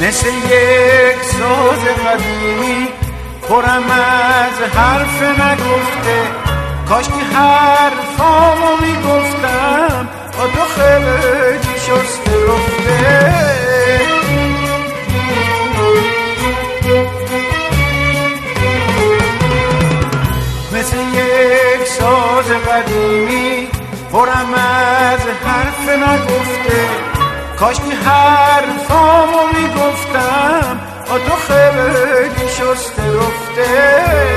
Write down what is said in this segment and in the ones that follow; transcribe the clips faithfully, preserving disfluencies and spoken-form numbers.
مثل یک ساز قدیمی پرم از حرف نگفته، کاش که حرفامو میگفتم با تو خیلی شسته رفته. مثل یک ساز قدیمی پرم از حرف نگفته، کاش که حرفامو میگفتم با تو خیلی شسته رفته.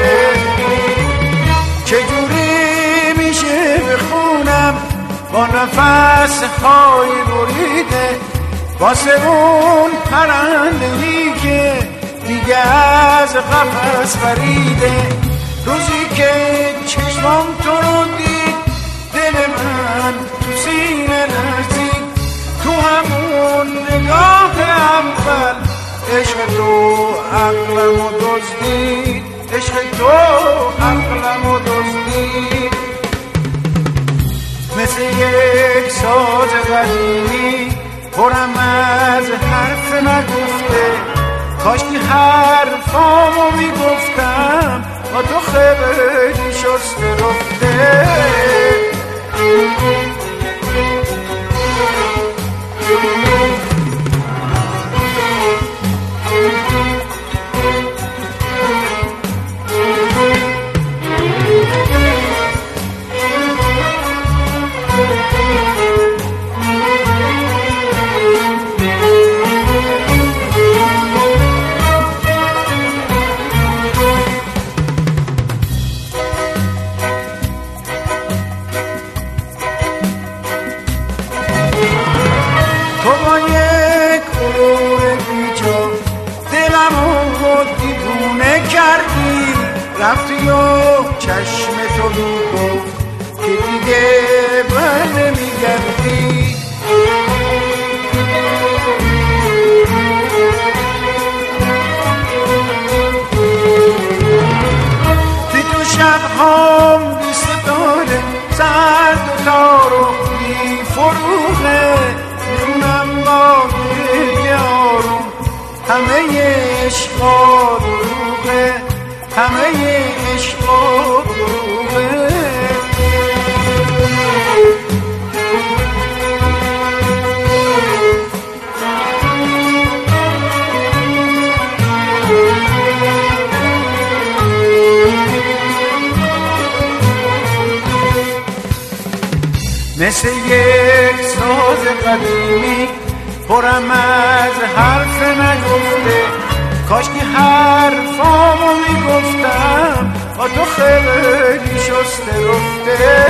چجوری میشه بخونم با نفس های بریده واسه اون پرنده‌ای که دیگه از قفس پریده. روزی که چشمام تو رو دید دل من تو سینه لرزید، تو همون نگاه اول عشق تو عقلمو دزدید، عشق تو عقلمو دزدید. مثل یک ساز قدیمی پرم از حرف نگفته، کاش که حرفامو میگفتم با تو خیلی شسته رفته. تو با یک غرور بیجا دلمو دیوونه کردی، رفتی و چشم تو گفت که دیگه بر نمیگردی. تی تو شبهام بی ستاره سرد و تار و بی فروغه، میخونم با دل آروم همه عشقا دروغه، همه عشقا دروغه. مثل یک ساز قدیمی پرم از حرف نگفته، کاش که حرفامو میگفتم با تو خیلی شسته رفته.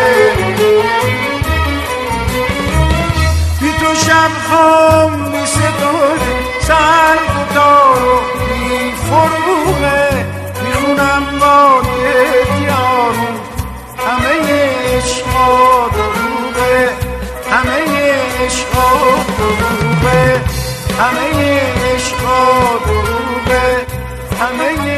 بی تو شبهام بی ستاره سرد و تار و بی فروغه، میخونم با دل یارون همه عشقا دروغه، همه عشقا دروغه، همه عشقا دروغه، همه